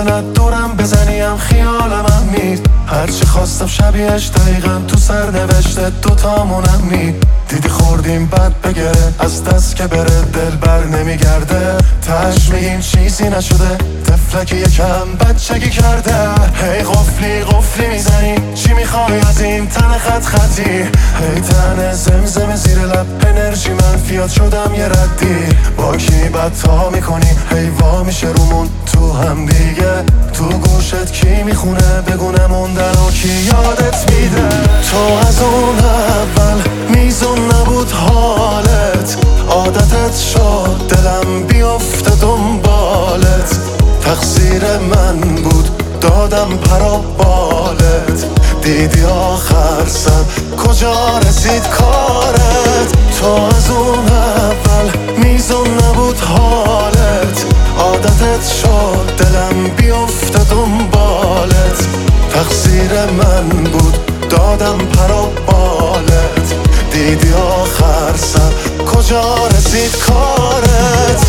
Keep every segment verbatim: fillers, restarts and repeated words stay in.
نه دورم بزنیم خیال من مید. هرچی خواستم شبیهش دقیقا تو سر نوشته دوتامونم مید. دیدی خوردیم بد بگره از دست که بره دل بر نمیگرده. تش میگیم چیزی نشده طفلکی یکم بچگی کرده. هی قفلی قفلی میزنی چی میخوای از این تن خط خطی. هی تن زمزم زیر لب انرژی منفیات شدم یه ردی. با کی بد تا میکنی هی وا میشه رومون تو هم دیگه. تو گوشت کی میخونه بگونه موندن و کی یادت میده. تو از اون اول میزون نبود حالت. عادتت شد دلم بیفته دنبالت. تقصیر من بود دادم پرا بالت. دیدی آخر سر کجا رسید کارت. تو از اون اول میزون نبود حالت. عادتت شد دلم بیفته دنبالت. تقصیر من بود دادم پرا بالت. دیدی آخر سر کجا رسید کارت.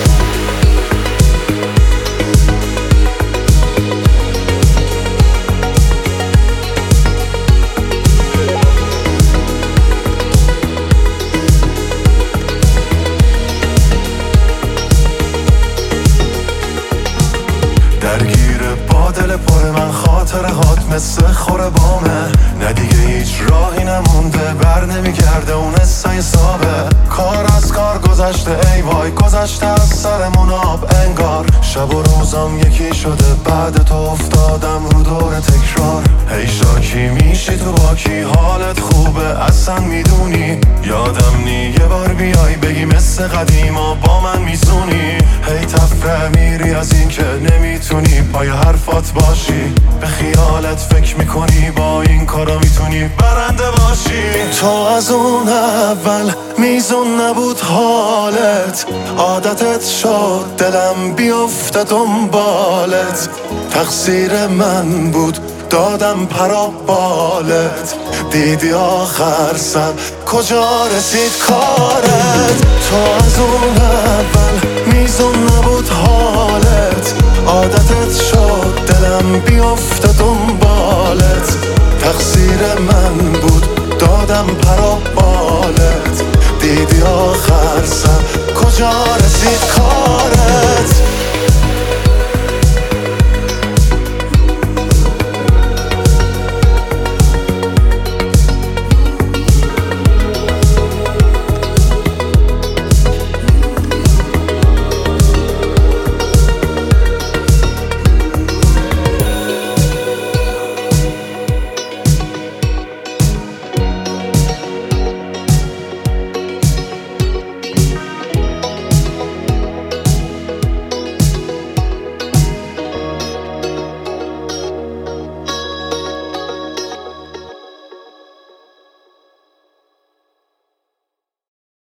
درگیر با دل پر من خاطره هات مثل خوره بامه. نه دیگه هیچ راهی نمونده بر نمیگرده اون حسای سابه. کار از کار گذشته ای وای گذشته از سرمون آب انگار. شب و روزم یکی شده بعد تو افتادم رو دور تکرار. هی شاکی میشی تو با کی حالت خوبه اصلا میدونی. یادم نی یه بار بیای بگی مثل قدیما با من میزونی. هی تفره میری از این که نمیتونی پای حرفات باشی. به خیالت فکر میکنی با این کارا میتونی برنده باشی. تو از اون اول میزون نبود حالت. عادتت شد دلم بیفته دنبالت. تقصیر من بود دادم پرا بالت. دیدی آخر سر کجا رسید کارت. تو از اون اول میزون نبود حالت. عادتت شد دلم بیفته دنبالت. تقصیر من بود دادم پرا بالت. دیدی آخر سر کجا رسید کارت.